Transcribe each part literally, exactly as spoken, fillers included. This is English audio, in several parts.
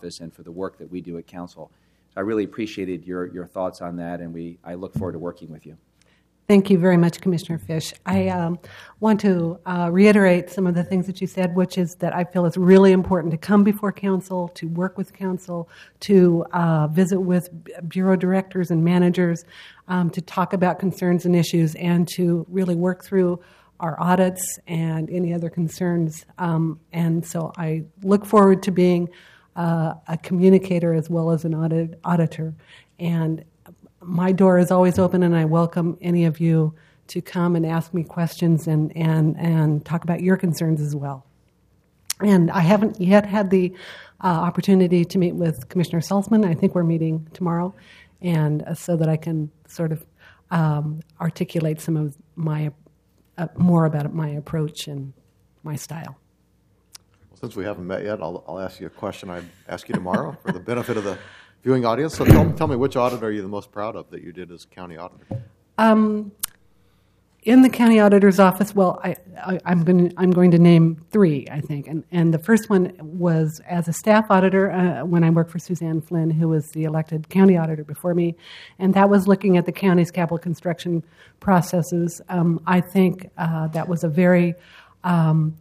office and for the work that we do at council. So I really appreciated your, your thoughts on that, and we I look forward to working with you. Thank you very much, Commissioner Fish. I um, want to uh, reiterate some of the things that you said, which is that I feel it's really important to come before council, to work with council, to uh, visit with bureau directors and managers, um, to talk about concerns and issues, and to really work through our audits and any other concerns. Um, and so I look forward to being uh, a communicator as well as an audit, auditor. And my door is always open, and I welcome any of you to come and ask me questions and, and, and talk about your concerns as well. And I haven't yet had the uh, opportunity to meet with Commissioner Salzman. I think we're meeting tomorrow, and uh, so that I can sort of um, articulate some of my, uh, more about my approach and my style. Well, since we haven't met yet, I'll, I'll ask you a question I'd ask you tomorrow for the benefit of the viewing audience. So tell, tell me, which audit are you the most proud of that you did as county auditor? Um, in the county auditor's office, well, I, I, I'm going to, I'm going to name three, I think. And, and the first one was as a staff auditor uh, when I worked for Suzanne Flynn, who was the elected county auditor before me. And that was looking at the county's capital construction processes. Um, I think uh, that was a very Um,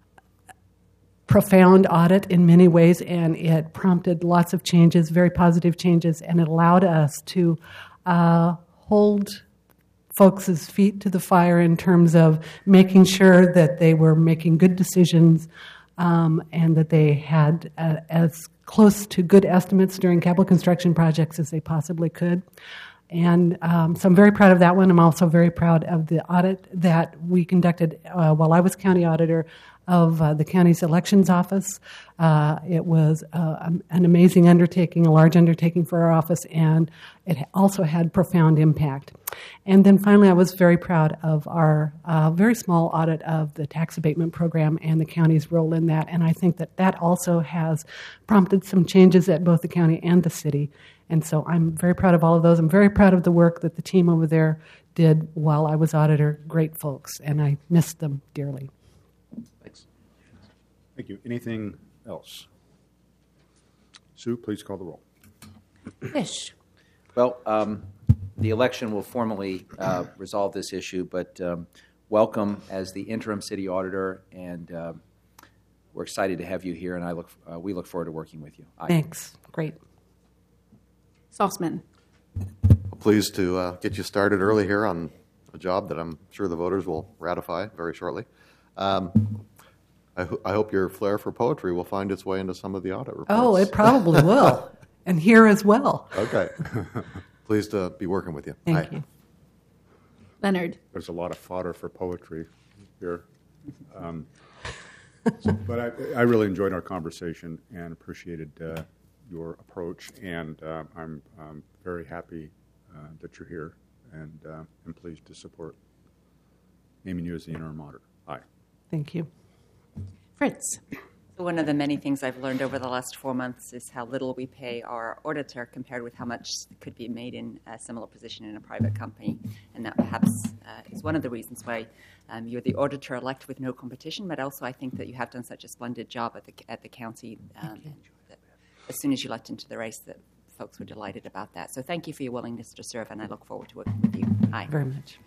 profound audit in many ways, and it prompted lots of changes, very positive changes, and it allowed us to uh, hold folks' feet to the fire in terms of making sure that they were making good decisions um, and that they had uh, as close to good estimates during capital construction projects as they possibly could. And um, so I'm very proud of that one. I'm also very proud of the audit that we conducted uh, while I was county auditor of uh, the county's elections office. Uh, it was uh, an amazing undertaking, a large undertaking for our office, and it also had profound impact. And then finally, I was very proud of our uh, very small audit of the tax abatement program and the county's role in that. And I think that that also has prompted some changes at both the county and the city. And so I'm very proud of all of those. I'm very proud of the work that the team over there did while I was auditor. Great folks, and I missed them dearly. Thanks. Thank you. Anything else? Sue, please call the roll. Fish. Well, um, the election will formally uh, resolve this issue, but um, welcome as the interim city auditor, and uh, we're excited to have you here, and I look uh, we look forward to working with you. Aye. Thanks. Great. Salzman. Pleased to uh, get you started early here on a job that I'm sure the voters will ratify very shortly. Um, I, ho- I hope your flair for poetry will find its way into some of the audit reports. Oh, it probably will. And here as well. Okay. Pleased to be working with you. Thank Hi. you. Leonard. There's a lot of fodder for poetry here. Um, so, but I, I really enjoyed our conversation and appreciated uh, your approach, and uh, I'm um, very happy uh, that you're here, and uh, I'm pleased to support naming you as the interim auditor. Aye. Thank you. Fritz. So one of the many things I've learned over the last four months is how little we pay our auditor compared with how much could be made in a similar position in a private company. And that perhaps uh, is one of the reasons why um, you're the auditor-elect with no competition, but also I think that you have done such a splendid job at the at the county. Um, that as soon as you left into the race, that folks were delighted about that. So thank you for your willingness to serve, and I look forward to working with you. Aye. Very much.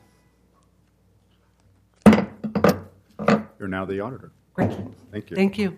You're now the auditor. Great. Thank you. Thank you.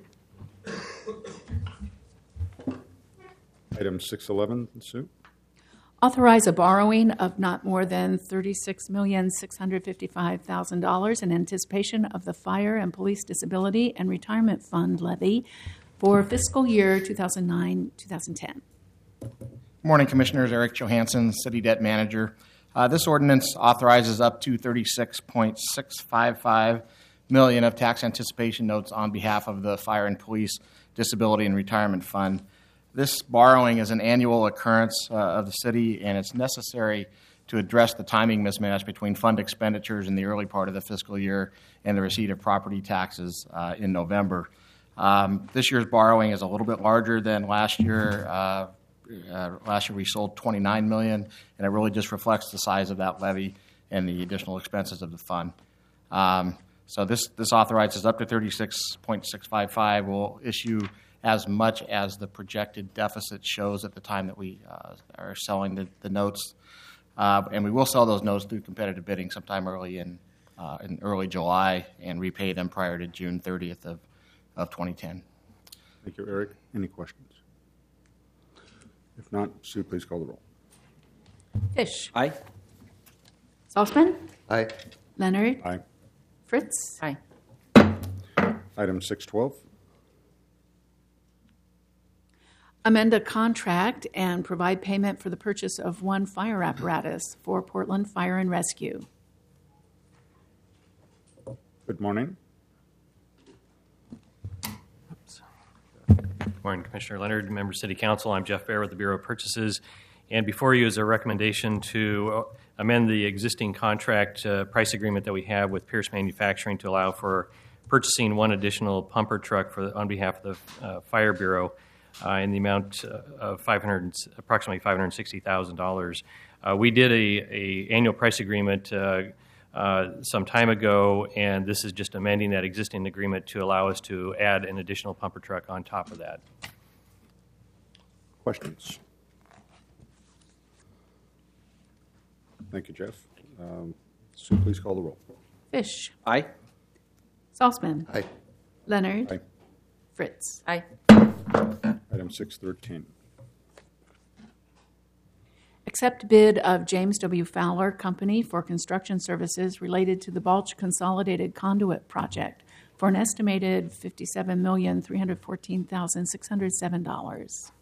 Item six eleven, Sue. Authorize a borrowing of not more than thirty-six million six hundred fifty-five thousand dollars in anticipation of the Fire and Police Disability and Retirement Fund levy for fiscal year two thousand nine to two thousand ten. Good morning, Commissioners. Eric Johansson, City Debt Manager. Uh, this ordinance authorizes up to thirty-six point six five five million dollars of tax anticipation notes on behalf of the Fire and Police Disability and Retirement Fund. This borrowing is an annual occurrence uh, of the city, and it's necessary to address the timing mismatch between fund expenditures in the early part of the fiscal year and the receipt of property taxes uh, in November. Um, this year's borrowing is a little bit larger than last year. Uh, uh, last year we sold twenty-nine million dollars, and it really just reflects the size of that levy and the additional expenses of the fund. Um, so this, this authorizes up to thirty-six point six five five. We'll issue as much as the projected deficit shows at the time that we uh, are selling the, the notes. Uh, and we will sell those notes through competitive bidding sometime early in, uh, in early July and repay them prior to June thirtieth of, of twenty ten. Thank you, Eric. Any questions? If not, Sue, please call the roll. Fish. Aye. Saltzman. Aye. Leonard. Aye. Fritz. Aye. Item six twelve. Amend a contract and provide payment for the purchase of one fire apparatus for Portland Fire and Rescue. Good morning. Good morning, Commissioner Leonard, members of City Council. I'm Jeff Baer with the Bureau of Purchases. And before you is a recommendation to amend the existing contract uh, price agreement that we have with Pierce Manufacturing to allow for purchasing one additional pumper truck for on behalf of the uh, Fire Bureau uh, in the amount of five hundred, approximately five hundred sixty thousand dollars. Uh, we did a, a annual price agreement uh, uh, some time ago, and this is just amending that existing agreement to allow us to add an additional pumper truck on top of that. Questions? Thank you, Jeff. Um, Sue, please call the roll. Fish. Aye. Saltzman. Aye. Leonard. Aye. Fritz. Aye. Item six thirteen. Accept bid of James W. Fowler Company for construction services related to the Balch Consolidated Conduit Project for an estimated fifty-seven million three hundred fourteen thousand six hundred seven dollars.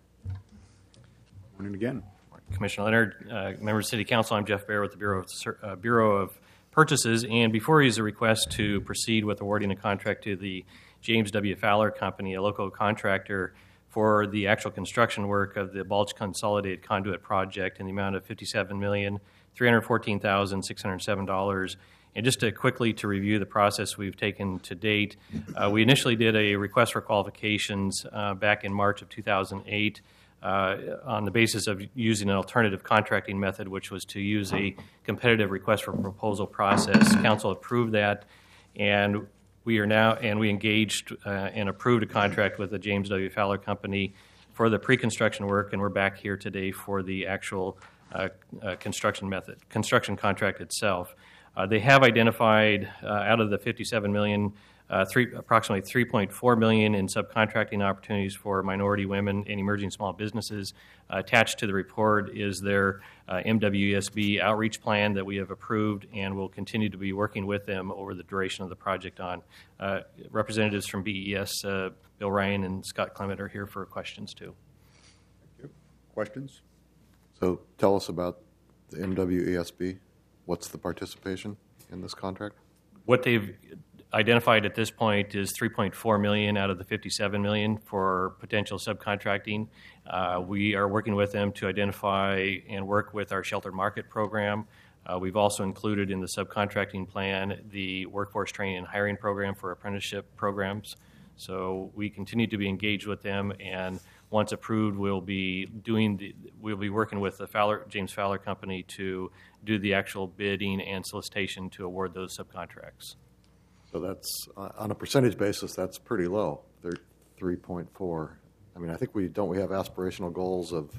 Morning again. Commissioner Leonard, uh, members of City Council, I'm Jeff Baer with the Bureau of, uh, Bureau of Purchases, and before you is a request to proceed with awarding a contract to the James W. Fowler Company, a local contractor, for the actual construction work of the Balch Consolidated Conduit Project in the amount of fifty-seven million three hundred fourteen thousand six hundred seven dollars. And just to quickly to review the process we've taken to date, uh, we initially did a request for qualifications uh, back in March of two thousand eight. Uh, on the basis of using an alternative contracting method, which was to use a competitive request for proposal process. Council approved that, and we are now and we engaged uh, and approved a contract with the James W. Fowler Company for the pre-construction work, and we're back here today for the actual uh, uh, construction method, construction contract itself. Uh, they have identified uh, out of the fifty-seven million dollars, Uh, three, approximately three point four million dollars in subcontracting opportunities for minority women and emerging small businesses. Uh, attached to the report is their uh, M W E S B outreach plan that we have approved, and will continue to be working with them over the duration of the project on. Uh, representatives from B E S, uh, Bill Ryan and Scott Clement, are here for questions too. Thank you. Questions? So tell us about the M W E S B. What's the participation in this contract? What they've identified at this point is three point four million dollars out of the fifty-seven million dollars for potential subcontracting. Uh, we are working with them to identify and work with our sheltered market program. Uh, we've also included in the subcontracting plan the workforce training and hiring program for apprenticeship programs. So we continue to be engaged with them, and once approved, we'll be doing the, we'll be working with the Fowler, James Fowler Company to do the actual bidding and solicitation to award those subcontracts. So that's, uh, on a percentage basis, that's pretty low, They're three point four. I mean, I think we, don't we have aspirational goals of,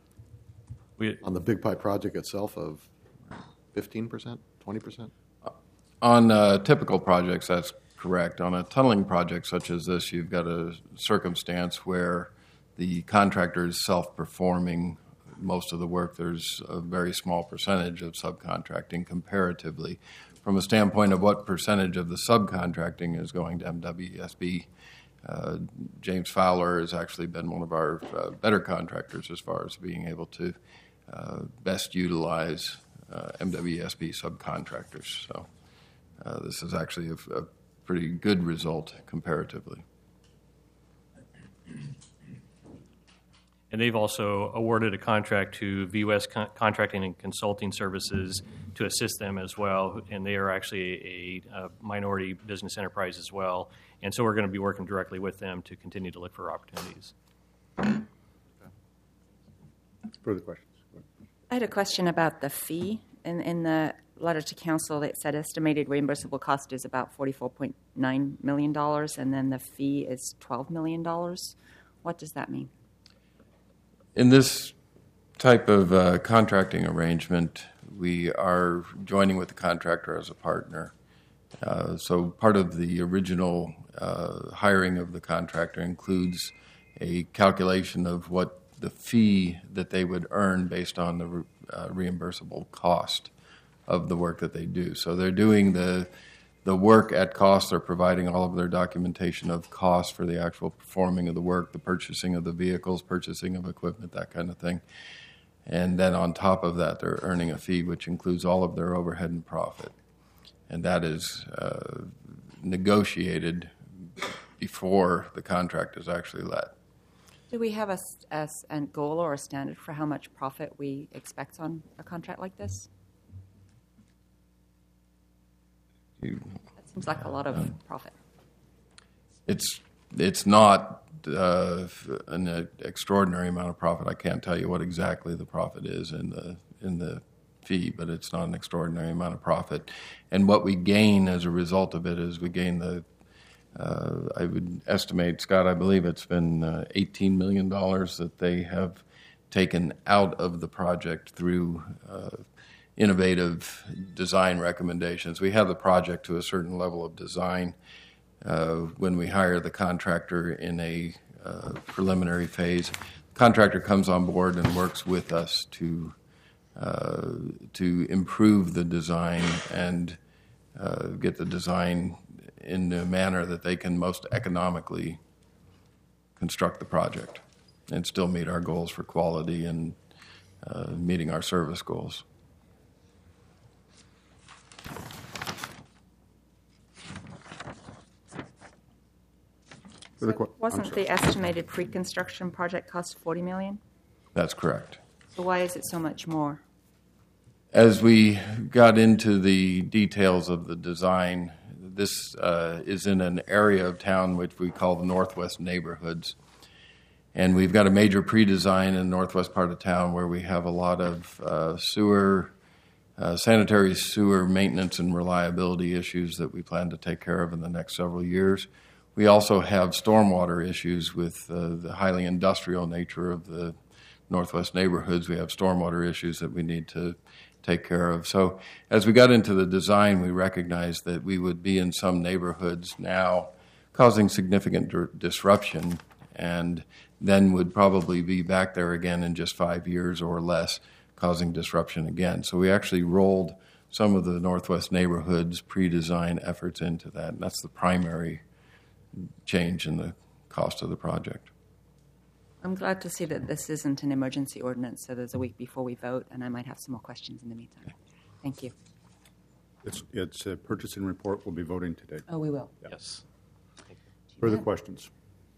We, on the Big Pipe project itself, of fifteen percent, twenty percent? On uh, typical projects, that's correct. On a tunneling project such as this, you've got a circumstance where the contractor is self-performing most of the work. There's a very small percentage of subcontracting comparatively. From a standpoint of what percentage of the subcontracting is going to M W E S B, uh, James Fowler has actually been one of our uh, better contractors as far as being able to uh, best utilize uh, M W E S B subcontractors. So uh, this is actually a, a pretty good result comparatively. And they've also awarded a contract to V U S Con- Contracting and Consulting Services to assist them as well. And they are actually a, a minority business enterprise as well. And so we're going to be working directly with them to continue to look for opportunities. Further questions? I had a question about the fee. In, in the letter to council that said estimated reimbursable cost is about forty-four point nine million dollars, and then the fee is twelve million dollars. What does that mean? In this type of uh, contracting arrangement, we are joining with the contractor as a partner. Uh, so part of the original uh, hiring of the contractor includes a calculation of what the fee that they would earn based on the uh, reimbursable cost of the work that they do. So they're doing the the work at cost. They're providing all of their documentation of cost for the actual performing of the work, the purchasing of the vehicles, purchasing of equipment, that kind of thing. And then on top of that, they're earning a fee which includes all of their overhead and profit. And that is uh, negotiated before the contract is actually let. Do we have a, a, a goal or a standard for how much profit we expect on a contract like this? You, That seems like a lot of profit. it's it's not uh, an extraordinary amount of profit. I can't tell you what exactly the profit is in the in the fee, but it's not an extraordinary amount of profit. And what we gain as a result of it is we gain the uh, I would estimate, Scott, I believe it's been uh, eighteen million dollars that they have taken out of the project through uh, innovative design recommendations. We have the project to a certain level of design. Uh, when we hire the contractor in a uh, preliminary phase, the contractor comes on board and works with us to uh, to improve the design and uh, get the design in a manner that they can most economically construct the project and still meet our goals for quality and uh, meeting our service goals. Further que- Wasn't the estimated pre-construction project cost forty million dollars? That's correct. So why is it so much more? As we got into the details of the design, this uh, is in an area of town which we call the Northwest Neighborhoods. And we've got a major pre-design in the northwest part of town where we have a lot of uh, sewer, uh, sanitary sewer maintenance and reliability issues that we plan to take care of in the next several years. We also have stormwater issues with uh, the highly industrial nature of the northwest neighborhoods. We have stormwater issues that we need to take care of. So as we got into the design, we recognized that we would be in some neighborhoods now causing significant d- disruption and then would probably be back there again in just five years or less, causing disruption again. So we actually rolled some of the northwest neighborhoods pre-design efforts into that, and that's the primary change in the cost of the project. I'm glad to see that this isn't an emergency ordinance, so there's a week before we vote, and I might have some more questions in the meantime. Okay. Thank you. It's, it's a purchasing report. We'll be voting today. Oh, we will. Yeah. Yes. Further questions?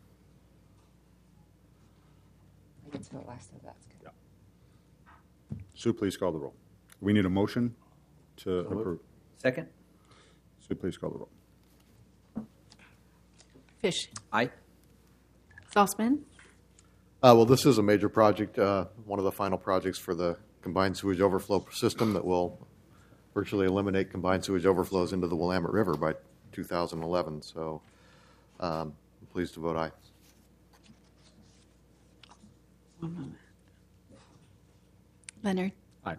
I get to vote last, so that's good. Yeah. Sue, please call the roll. We need a motion to approve. Second? Sue, please call the roll. Fish. Aye. Salzman. Uh, well, this is a major project, uh, one of the final projects for the combined sewage overflow system that will virtually eliminate combined sewage overflows into the Willamette River by two thousand eleven. So um, I'm pleased to vote aye. One moment. Leonard. Aye.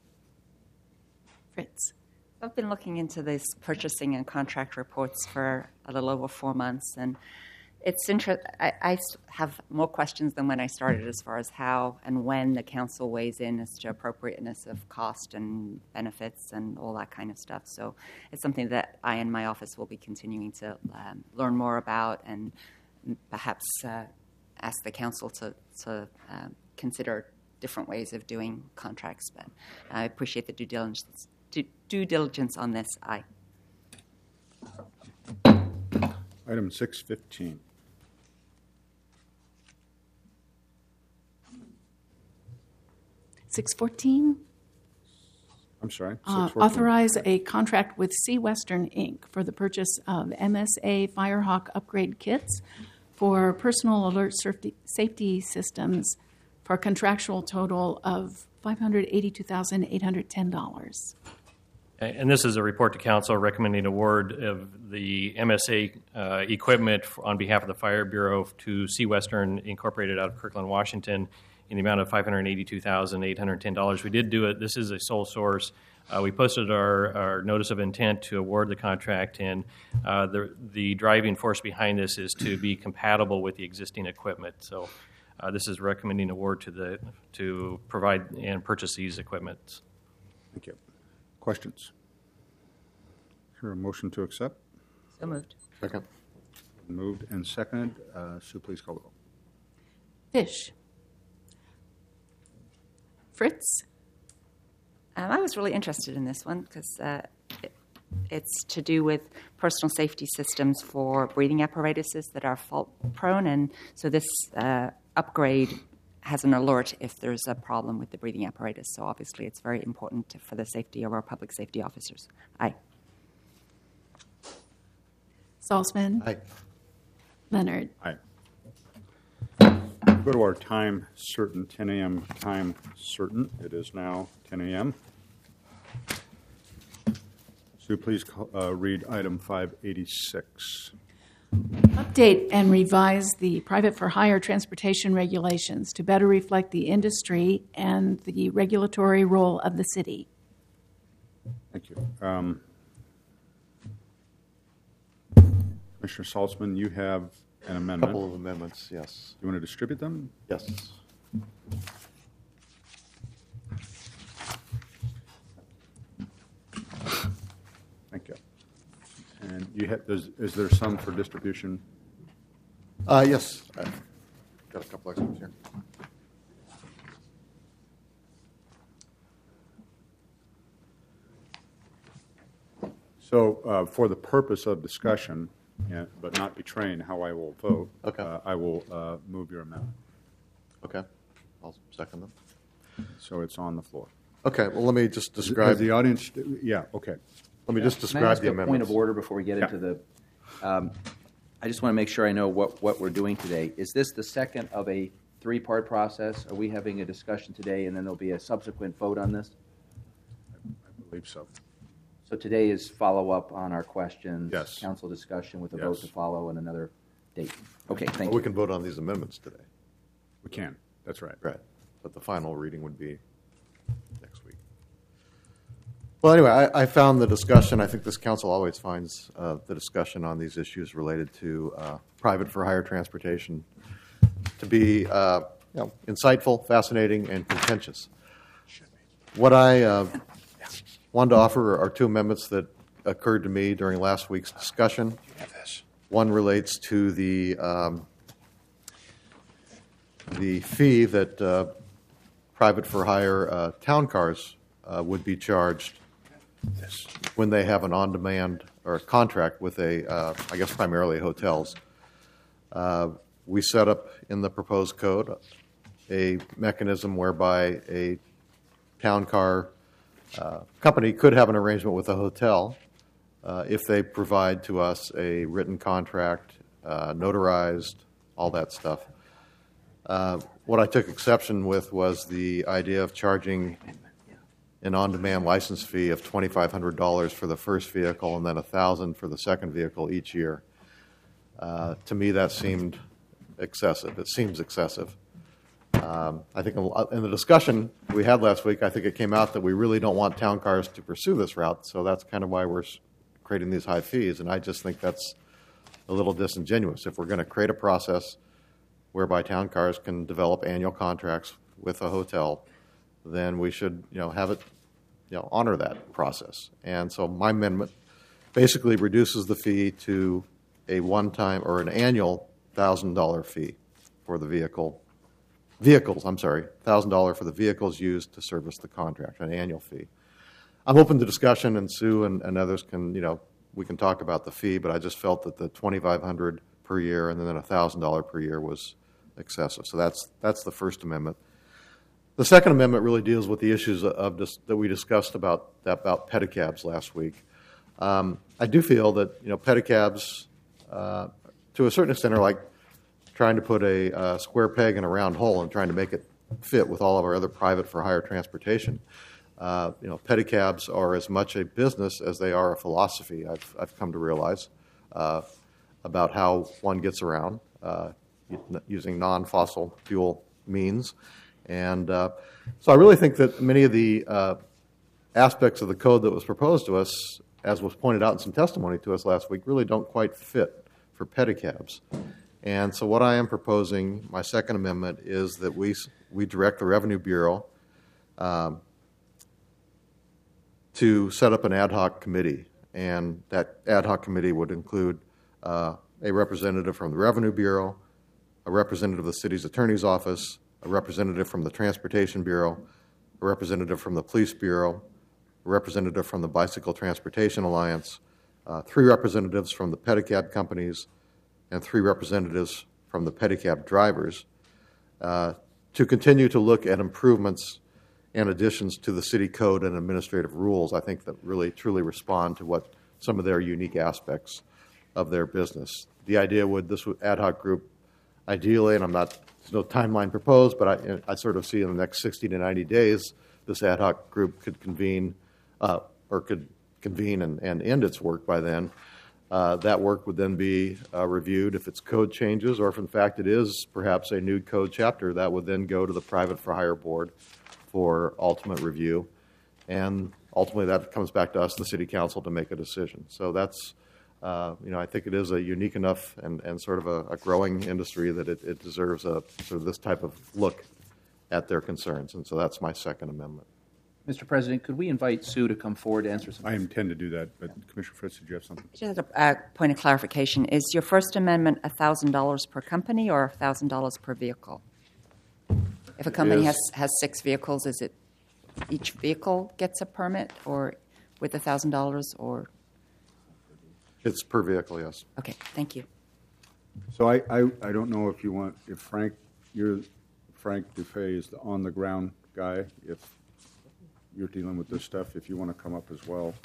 Fritz. I've been looking into these purchasing and contract reports for a little over four months, and it's inter- I, I have more questions than when I started as far as how and when the council weighs in as to appropriateness of cost and benefits and all that kind of stuff. So it's something that I and my office will be continuing to um, learn more about and perhaps uh, ask the council to, to uh, consider different ways of doing contracts. But I appreciate the due diligence. Due diligence on this, aye. Item six fifteen. six fourteen. I'm sorry. Uh, six fourteen. authorize a contract with Sea Western Incorporated for the purchase of M S A Firehawk upgrade kits for personal alert safety, safety systems for a contractual total of five hundred eighty-two thousand eight hundred ten dollars. And this is a report to council recommending award of the M S A uh, equipment on behalf of the Fire Bureau to Sea Western Incorporated out of Kirkland, Washington, in the amount of five hundred eighty-two thousand eight hundred ten dollars. We did do it. This is a sole source. Uh, we posted our, our notice of intent to award the contract, and uh, the, the driving force behind this is to be compatible with the existing equipment. So uh, this is recommending award to the to provide and purchase these equipment. Thank you. Questions? Hear a motion to accept? So moved. Second. Moved and seconded. Uh, Sue, please call the roll. Fish. Fritz. Um, I was really interested in this one because uh, it, it's to do with personal safety systems for breathing apparatuses that are fault prone, and so this uh, upgrade has an alert if there's a problem with the breathing apparatus. So obviously it's very important to, for the safety of our public safety officers. Aye. Salzman. Aye. Leonard. Aye. Go to our time certain, ten a.m. time certain. It is now ten a.m. Sue, please call, uh, read item five eighty-six. Update and revise the private for hire transportation regulations to better reflect the industry and the regulatory role of the city. Thank you. Um, Commissioner Saltzman, you have an A amendment. couple of amendments, yes. You want to distribute them? Yes. Thank you. And you had, is, is there some for distribution? Uh, yes. I've got a couple extras here. So uh, for the purpose of discussion, yeah, but not betraying how I will vote, Okay. uh, I will uh, move your amendment. Okay. I'll second them. So it's on the floor. Okay, well, let me just Has describe, the audience, yeah, okay. let me just Can I describe ask the a point amendments. of order before we get Yeah. into the? Um, I just want to make sure I know what, what we're doing today. Is this the second of a three-part process? Are we having a discussion today, and then there'll be a subsequent vote on this? I believe so. So today is follow-up on our questions. Yes. Council discussion with a vote Yes. to follow and another date. Okay, thank We you. can vote on these amendments today. We can, that's right. Right. But the final reading would be next week. Well, anyway, I, I found the discussion, I think this council always finds uh, the discussion on these issues related to uh, private for hire transportation to be uh, you know, insightful, fascinating, and contentious. What I uh, wanted to offer are two amendments that occurred to me during last week's discussion. One relates to the um, the fee that uh, private for hire uh, town cars uh, would be charged when they have an on-demand or a contract with a, uh, I guess primarily hotels. Uh, we set up in the proposed code a mechanism whereby a town car uh, company could have an arrangement with a hotel uh, if they provide to us a written contract, uh, notarized, all that stuff. Uh, what I took exception with was the idea of charging an on-demand license fee of twenty-five hundred dollars for the first vehicle and then one thousand dollars for the second vehicle each year. Uh, to me, that seemed excessive. It seems excessive. Um, I think in the discussion we had last week, I think it came out that we really don't want town cars to pursue this route, so that's kind of why we're creating these high fees, and I just think that's a little disingenuous. If we're going to create a process whereby town cars can develop annual contracts with a hotel, then we should, you know, have it, you know, honor that process. And so my amendment basically reduces the fee to a one-time or an annual one thousand dollars fee for the vehicle, vehicles, I'm sorry, one thousand dollars for the vehicles used to service the contract, an annual fee. I'm open to discussion, and Sue and, and others can, you know, we can talk about the fee, but I just felt that the twenty-five hundred dollars per year and then one thousand dollars per year was excessive. So that's that's the First Amendment. The Second Amendment really deals with the issues of this, that we discussed about about pedicabs last week. Um, I do feel that, you know, pedicabs, uh, to a certain extent, are like trying to put a uh, square peg in a round hole and trying to make it fit with all of our other private for hire transportation. Uh, you know, pedicabs are as much a business as they are a philosophy, I've, I've come to realize, uh, about how one gets around uh, using non-fossil fuel means. And uh, so I really think that many of the uh, aspects of the code that was proposed to us, as was pointed out in some testimony to us last week, really don't quite fit for pedicabs. And so what I am proposing, my second amendment, is that we, we direct the Revenue Bureau um, to set up an ad hoc committee. And that ad hoc committee would include uh, a representative from the Revenue Bureau, a representative of the city's attorney's office, a representative from the Transportation Bureau, a representative from the Police Bureau, a representative from the Bicycle Transportation Alliance, uh, three representatives from the pedicab companies, and three representatives from the pedicab drivers, uh, to continue to look at improvements and additions to the city code and administrative rules, I think, that really truly respond to what some of their unique aspects of their business. The idea would, this ad hoc group, ideally, and I'm not, there's no timeline proposed, but I, I sort of see in the next sixty to ninety days, this ad hoc group could convene, uh, or could convene and, and end its work by then. Uh, that work would then be uh, reviewed if it's code changes, or if in fact it is perhaps a new code chapter, that would then go to the private for hire board for ultimate review. And ultimately that comes back to us, the city council, to make a decision. So that's, uh, you know, I think it is a unique enough and, and sort of a, a growing industry that it, it deserves a sort of this type of look at their concerns. And so that's my second amendment. Mister President, could we invite Sue to come forward to answer some I questions? intend to do that, but Commissioner Fritz, did you have something? Just a uh, point of clarification. Is your First Amendment one thousand dollars per company or one thousand dollars per vehicle? If a company Is- has, has six vehicles, is it each vehicle gets a permit or with one thousand dollars or? It's per vehicle, yes. Okay, thank you. So I, I, I don't know if you want, if Frank, you're, Frank Dufay is the on-the-ground guy, if you're dealing with this stuff, if you want to come up as well.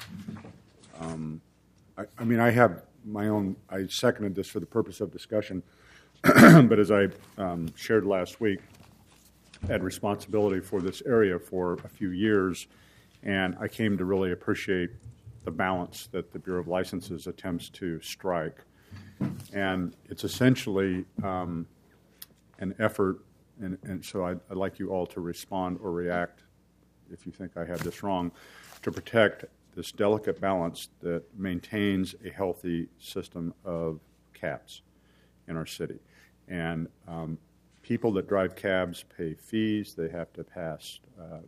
Um, I, I mean, I have my own, I seconded this for the purpose of discussion, but as I um, shared last week, had responsibility for this area for a few years, and I came to really appreciate the balance that the Bureau of Licenses attempts to strike. And it's essentially um, an effort, and, and so I'd, I'd like you all to respond or react if you think I have this wrong, to protect this delicate balance that maintains a healthy system of cabs in our city. And um, people that drive cabs pay fees. They have to pass uh, uh,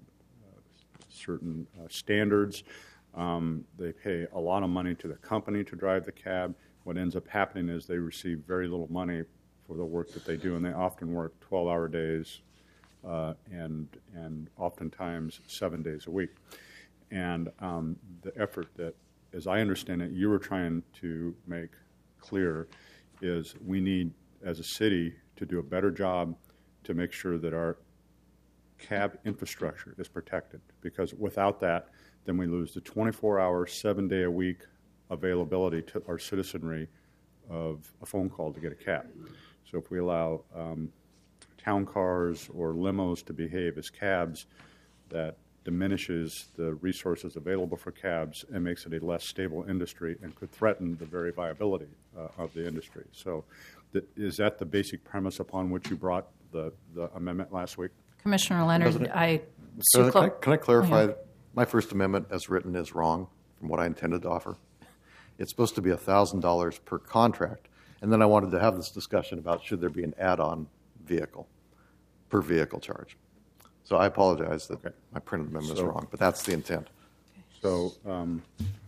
certain uh, standards. Um, they pay a lot of money to the company to drive the cab. What ends up happening is they receive very little money for the work that they do, and they often work twelve-hour days, Uh, and and oftentimes seven days a week. And um, the effort that, as I understand it, you were trying to make clear is we need, as a city, to do a better job to make sure that our cab infrastructure is protected. Because without that, then we lose the twenty-four hour, seven-day-a-week availability to our citizenry of a phone call to get a cab. So if we allow um, town cars or limos to behave as cabs, that diminishes the resources available for cabs and makes it a less stable industry and could threaten the very viability uh, of the industry. So th- is that the basic premise upon which you brought the, the amendment last week? Commissioner Leonard, President? I. So can, I, can I clarify? Go ahead. My First Amendment, as written, is wrong from what I intended to offer. It's supposed to be one thousand dollars per contract. And then I wanted to have this discussion about should there be an add-on vehicle, per vehicle charge. So I apologize that Okay. my printed amendment So- is wrong, but that's the intent. So, um,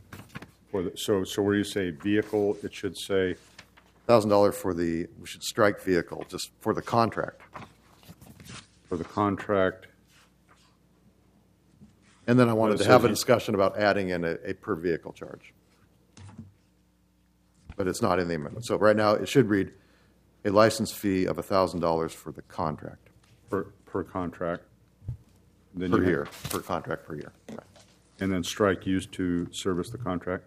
for the, so, so where you say vehicle, it should say, one thousand dollars for the, we should strike vehicle, just for the contract. for the contract, And then I wanted But it to have a says- discussion about adding in a, a per vehicle charge. But it's not in the amendment. So right now, it should read a license fee of one thousand dollars for the contract, per, per contract. Then per you have- year, per contract per year. Right. And then strike used to service the contract?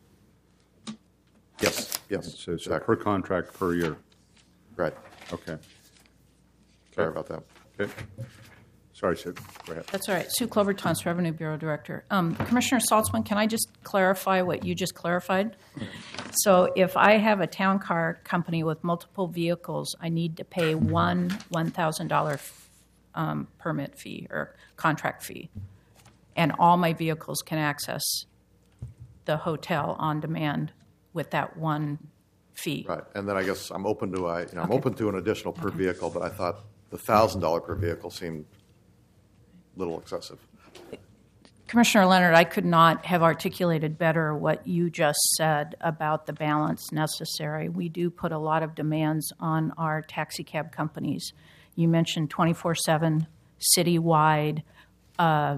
Yes, yes. So, so exactly. per contract per year. Right. Okay. Sorry about that. Okay. Sorry, Sid. Go ahead. That's all right. Sue Clovertons, Revenue Bureau Director. Um, Commissioner Saltzman, can I just clarify what you just clarified? So if I have a town car company with multiple vehicles, I need to pay one one thousand dollars um, permit fee or contract fee, and all my vehicles can access the hotel on demand with that one fee. Right, and then I guess I'm open to, I, you know, I'm open to an additional per vehicle, but I thought the thousand dollar per vehicle seemed a little excessive. Commissioner Leonard, I could not have articulated better what you just said about the balance necessary. We do put a lot of demands on our taxi cab companies. You mentioned twenty-four seven, citywide. Uh,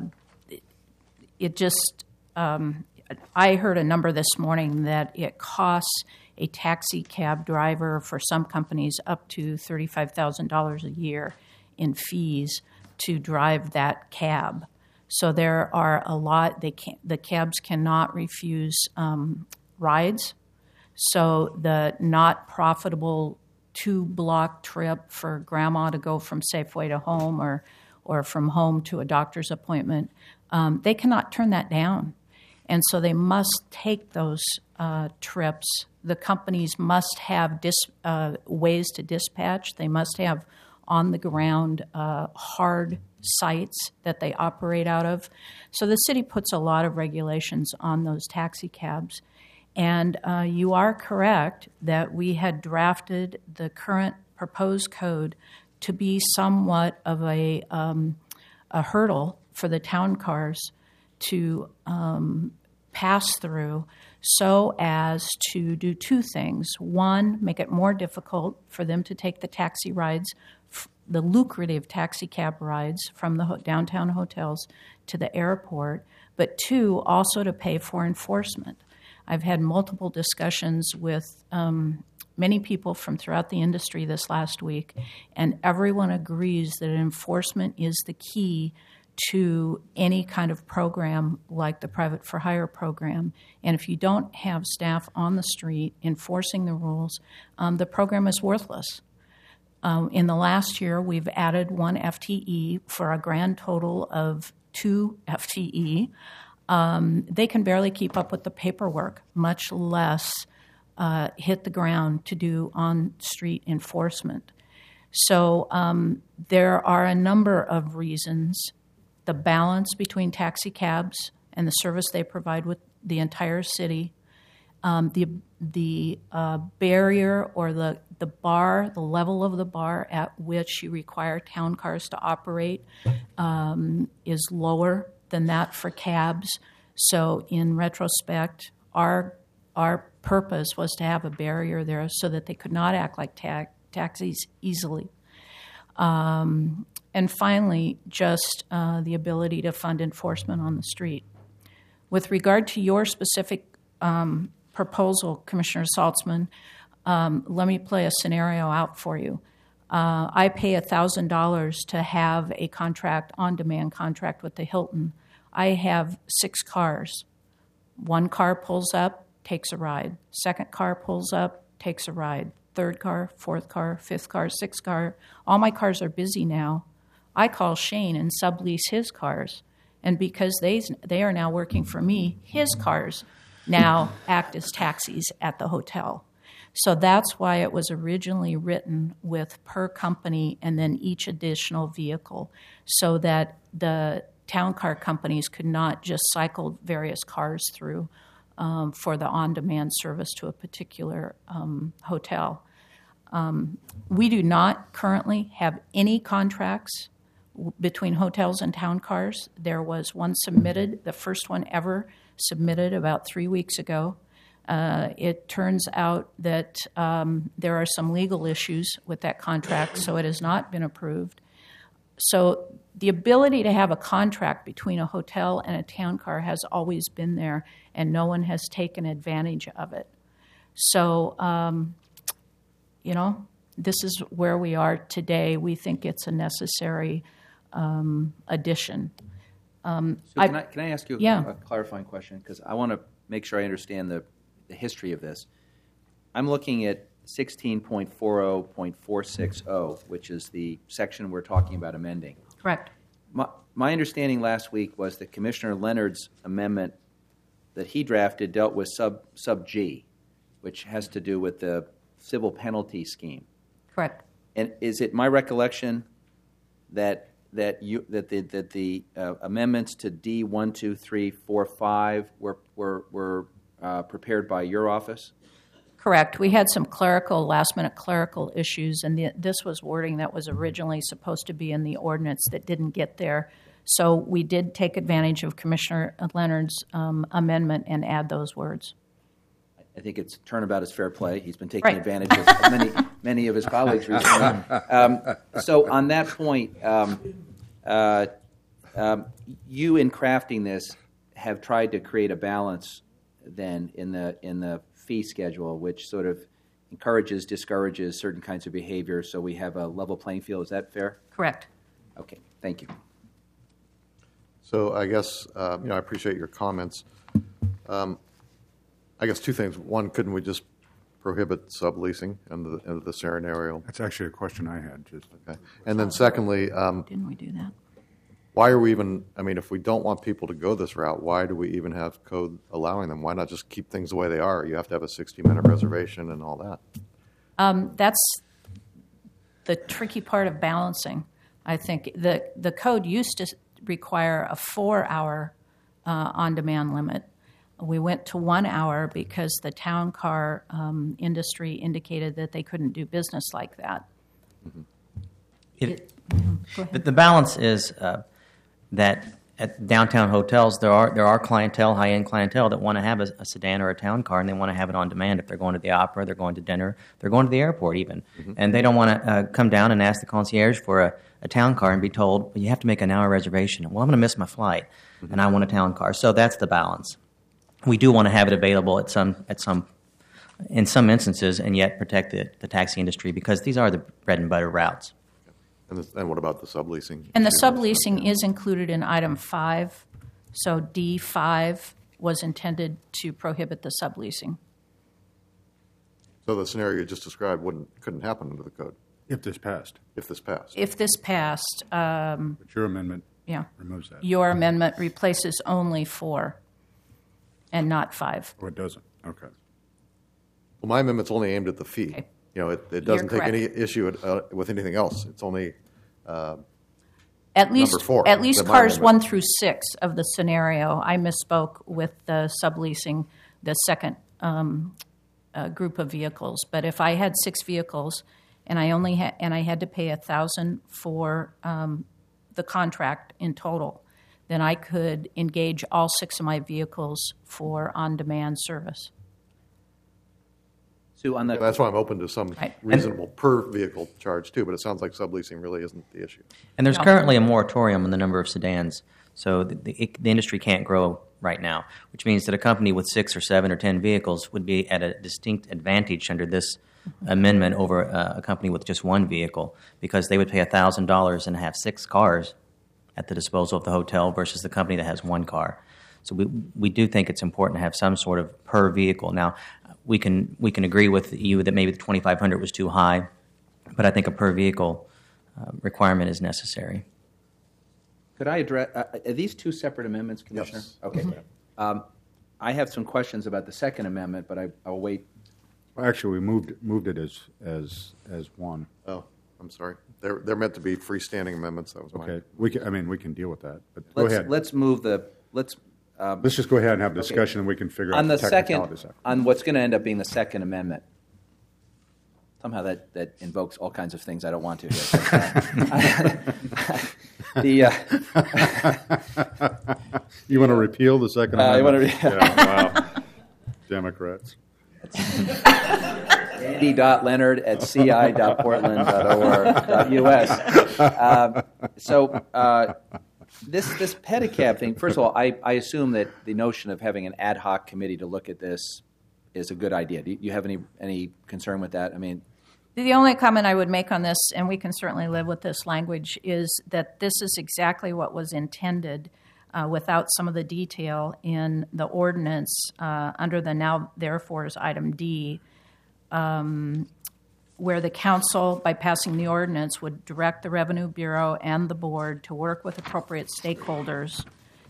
it just, um, I heard a number this morning that it costs a taxi cab driver for some companies up to thirty-five thousand dollars a year in fees to drive that cab. So there are a lot, they can't, the cabs cannot refuse um, rides. So the not profitable two-block trip for grandma to go from Safeway to home or, or from home to a doctor's appointment, um, they cannot turn that down. And so they must take those uh, trips. The companies must have dis, uh, ways to dispatch. They must have on-the-ground uh, hard sites that they operate out of. So the city puts a lot of regulations on those taxi cabs. And uh, you are correct that we had drafted the current proposed code to be somewhat of a, um, a hurdle for the town cars to um, pass through so as to do two things. One, make it more difficult for them to take the taxi rides, the lucrative taxi cab rides from the downtown hotels to the airport, but two, also to pay for enforcement. I've had multiple discussions with um, many people from throughout the industry this last week, and everyone agrees that enforcement is the key to any kind of program like the private for hire program. And if you don't have staff on the street enforcing the rules, um, the program is worthless. Um, in the last year, we've added one F T E for a grand total of two F T E. Um, they can barely keep up with the paperwork, much less uh, hit the ground to do on-street enforcement. So um, there are a number of reasons. The balance between taxi cabs and the service they provide with the entire city, um, the the uh, barrier or the, the bar, the level of the bar at which you require town cars to operate um, is lower than that for cabs. So in retrospect, our our purpose was to have a barrier there so that they could not act like ta- taxis easily. Um, and finally, just uh, the ability to fund enforcement on the street. With regard to your specific um, proposal, Commissioner Saltzman, um, let me play a scenario out for you. Uh, I pay one thousand dollars to have a contract, on-demand contract with the Hilton. I have six cars. One car pulls up, takes a ride. Second car pulls up, takes a ride. Third car, fourth car, fifth car, sixth car. All my cars are busy now. I call Shane and sublease his cars. And because they, they are now working for me, his cars now act as taxis at the hotel. So that's why it was originally written with per company and then each additional vehicle, so that the town car companies could not just cycle various cars through um, for the on-demand service to a particular um, hotel. Um, we do not currently have any contracts w- between hotels and town cars. There was one submitted, the first one ever submitted about three weeks ago. Uh, it turns out that um, there are some legal issues with that contract, so it has not been approved. So the ability to have a contract between a hotel and a town car has always been there, and no one has taken advantage of it. So, um, you know, this is where we are today. We think it's a necessary um, addition. Um, So can I, can I ask you a, yeah. a clarifying question? Because I want to make sure I understand the, the history of this. I'm looking at sixteen point forty point four six zero, which is the section we're talking about amending. Correct. My, my understanding last week was that Commissioner Leonard's amendment that he drafted dealt with sub sub G, which has to do with the civil penalty scheme. Correct. And is it my recollection that that you that the that the uh, amendments to D one, two, three, four, five were were were uh, prepared by your office? Correct. We had some clerical, last-minute clerical issues, and the, this was wording that was originally supposed to be in the ordinance that didn't get there. So we did take advantage of Commissioner Leonard's um, amendment and add those words. I think it's turnabout is fair play. He's been taking Right. advantage of many many of his colleagues recently. Um, so on that point, um, uh, um, you in crafting this have tried to create a balance then in the in the fee schedule, which sort of encourages, discourages certain kinds of behavior, so we have a level playing field. Is that fair? Correct. Okay, thank you. So I guess, uh, you know, I appreciate your comments. Um, I guess two things. One, couldn't we just prohibit subleasing under the, under the scenario? That's actually a question I had. Just Okay. And then secondly, um, Didn't we do that? why are we even, I mean, if we don't want people to go this route, why do we even have code allowing them? Why not just keep things the way they are? You have to have a sixty-minute reservation and all that. Um, that's the tricky part of balancing. I think the the code used to require a four-hour uh, on-demand limit. We went to one hour because the town car um, industry indicated that they couldn't do business like that. Mm-hmm. It, It- Go ahead. the, the balance is uh, that at downtown hotels there are there are clientele, high end clientele that want to have a, a sedan or a town car, and they want to have it on demand. If they're going to the opera, they're going to dinner, they're going to the airport even, Mm-hmm. and they don't want to uh, come down and ask the concierge for a, a town car and be told, well, you have to make an hour reservation. Well, I'm going to miss my flight, Mm-hmm. and I want a town car. So that's the balance. We do want to have it available at some at some in some instances, and yet protect the, the taxi industry because these are the bread and butter routes. And, this, and what about the subleasing? And the issue? subleasing is included in item five. So D five was intended to prohibit the subleasing. So the scenario you just described wouldn't couldn't happen under the code if this passed, if this passed. If this passed, um, but your amendment yeah, removes that. your amendment replaces only four and not five. Or it doesn't. Okay. Well, my amendment's only aimed at the fee. Okay. You know, it, it doesn't You're take any correct. issue at, uh, with anything else. It's only uh, At least, four, at least the my cars amendment. one through six of the scenario. I misspoke with the subleasing, the second um, uh, group of vehicles. But if I had six vehicles and I only had and I had to pay a thousand for um, the contract in total, then I could engage all six of my vehicles for on-demand service. Sue, on the That's why I'm open to some Right. reasonable per vehicle charge too. But it sounds like subleasing really isn't the issue. And there's No. currently a moratorium on the number of sedans, so the, the, the industry can't grow right now, which means that a company with six or seven or ten vehicles would be at a distinct advantage under this amendment over uh, a company with just one vehicle, because they would pay one thousand dollars and have six cars at the disposal of the hotel versus the company that has one car. So we we do think it's important to have some sort of per vehicle. Now, we can we can agree with you that maybe the twenty-five hundred was too high, but I think a per vehicle uh, requirement is necessary. Could I address, uh, are these two separate amendments, Commissioner? Yes. Okay. Um, I have some questions about the second amendment, but I, I'll wait. Well, actually, we moved moved it as as as one. Oh, I'm sorry. They're they're meant to be freestanding amendments. That was my. Okay. We can, I mean, we can deal with that. But go Let's, ahead. let's move the, let's, um, Let's just go ahead and have a discussion, and we can figure on out the the second, technicalities. on what's going to end up being the Second Amendment. Somehow that, that invokes all kinds of things I don't want to here. the, uh, You want to repeal the Second Uh, you wanna Amendment? re- yeah, wow. Democrats. Andy dot Leonard at c i dot portland dot org dot u s. Um, so uh, this this pedicab thing. First of all, I, I assume that the notion of having an ad hoc committee to look at this is a good idea. Do you have any any concern with that? I mean, The only comment I would make on this, and we can certainly live with this language, is that this is exactly what was intended uh, without some of the detail in the ordinance uh, under the now therefore's item D. Um, where the council, by passing the ordinance, would direct the Revenue Bureau and the board to work with appropriate stakeholders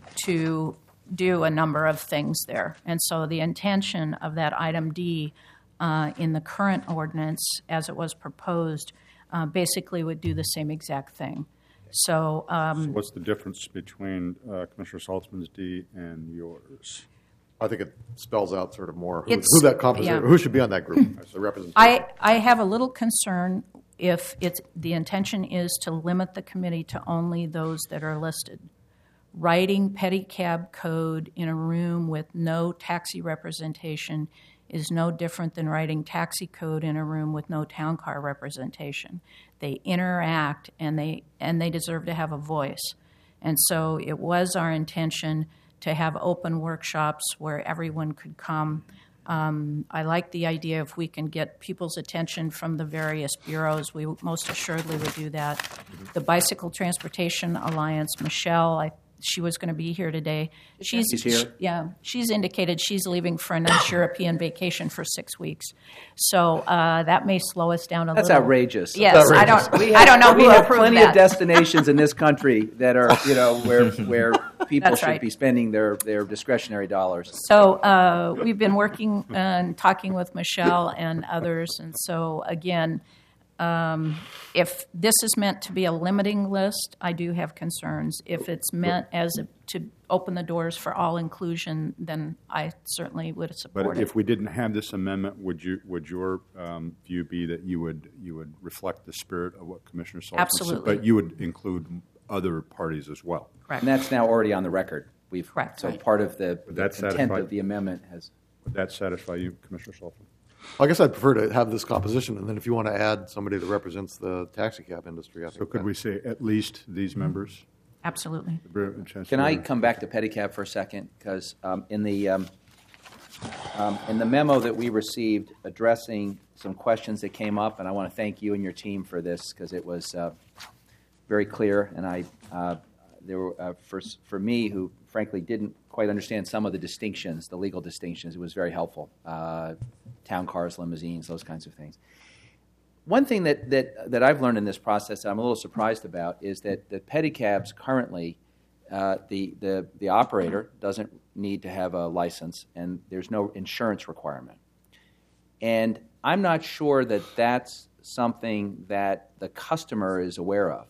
to do a number of things there. And so the intention of that item D uh, in the current ordinance, as it was proposed, uh, basically would do the same exact thing. So, um, So what's the difference between uh, Commissioner Saltzman's D and yours? I think it spells out sort of more who, It's- who that composition, yeah. who should be on that group, the representation. I, I have a little concern if it's, the intention is to limit the committee to only those that are listed. Writing pedicab code in a room with no taxi representation is no different than writing taxi code in a room with no town car representation. They interact, and they and they deserve to have a voice. And so it was our intention to have open workshops where everyone could come. Um, I like the idea if we can get people's attention from the various bureaus, we most assuredly would do that. The Bicycle Transportation Alliance, Michelle, I she was going to be here today. She's, She's here? she- yeah, she's indicated she's leaving for a nice European vacation for six weeks. So uh, that may slow us down a That's little. outrageous. Yes, That's I outrageous. don't. We I have- don't know We who have approved plenty that. of destinations in this country that are, you know, where where people That's should right. be spending their, their discretionary dollars. So uh, we've been working and talking with Michelle and others, and so again, um, if this is meant to be a limiting list, I do have concerns. If it's meant as a, to open the doors for all inclusion, then I certainly would support But it. if we didn't have this amendment, would you would your um, view be that you would you would reflect the spirit of what Commissioner Saltzman said? Absolutely. But you would include other parties as well. Correct. And that's now already on the record. We've Correct. So Right. part of the, Would the that content satisfy- of the amendment has. Would that satisfy you, Commissioner Saltzman? I guess I'd prefer to have this composition, and then if you want to add somebody that represents the taxi cab industry, I think So could that- we say at least these members? Absolutely. Can I come back to pedicab for a second? Because um, in the um, um, in the memo that we received addressing some questions that came up, and I want to thank you and your team for this because it was uh, very clear, and I uh, there were uh, for for me who frankly didn't quite understand some of the distinctions, the legal distinctions. It was very helpful. Uh, town cars, limousines, those kinds of things. One thing that, that, that I've learned in this process that I'm a little surprised about is that the pedicabs currently, uh, the, the, the operator doesn't need to have a license, and there's no insurance requirement. And I'm not sure that that's something that the customer is aware of,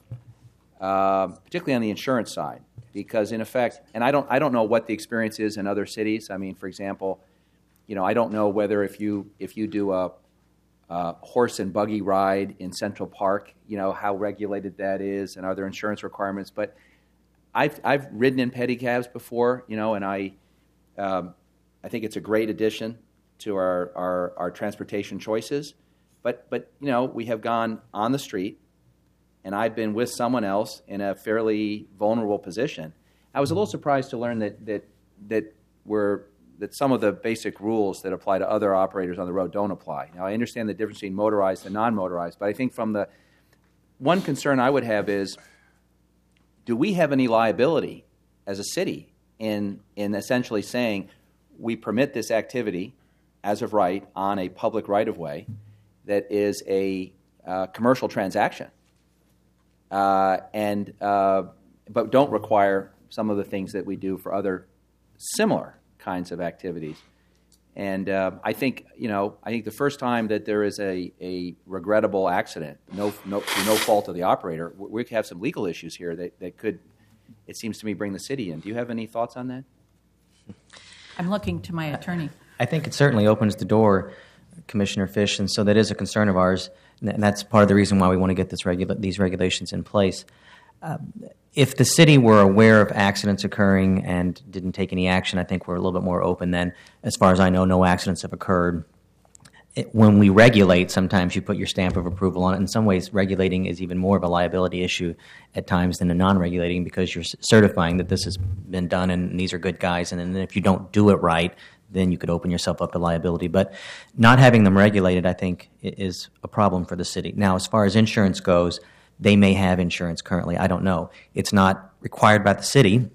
uh, particularly on the insurance side, because in effect, and I don't, I don't know what the experience is in other cities. I mean, for example, you know, I don't know whether if you if you do a, a horse and buggy ride in Central Park, you know, how regulated that is, and are there insurance requirements? But I've I've ridden in pedicabs before, you know, and I um, I think it's a great addition to our, our our transportation choices. But but you know, we have gone on the street, and I've been with someone else in a fairly vulnerable position. I was a little surprised to learn that that that we're that some of the basic rules that apply to other operators on the road don't apply. Now, I understand the difference between motorized and non-motorized, but I think from the one concern I would have is, do we have any liability as a city in in essentially saying we permit this activity as of right on a public right-of-way that is a uh, commercial transaction, uh, and uh, but don't require some of the things that we do for other similar kinds of activities. And uh, I think, you know, I think the first time that there is a, a regrettable accident, no, no, through no fault of the operator, we we could have some legal issues here that, that could, it seems to me, bring the city in. Do you have any thoughts on that? I'm looking to my attorney. I think it certainly opens the door, Commissioner Fish, and so that is a concern of ours, and that's part of the reason why we want to get this regula- these regulations in place. Uh, if the city were aware of accidents occurring and didn't take any action, I think we're a little bit more open then. As far as I know, no accidents have occurred. It, when we regulate, sometimes you put your stamp of approval on it. In some ways, regulating is even more of a liability issue at times than a non-regulating because you're c- certifying that this has been done and these are good guys, and then if you don't do it right, then you could open yourself up to liability. But not having them regulated, I think, is a problem for the city. Now, as far as insurance goes, they may have insurance currently. I don't know. It's not required by the city,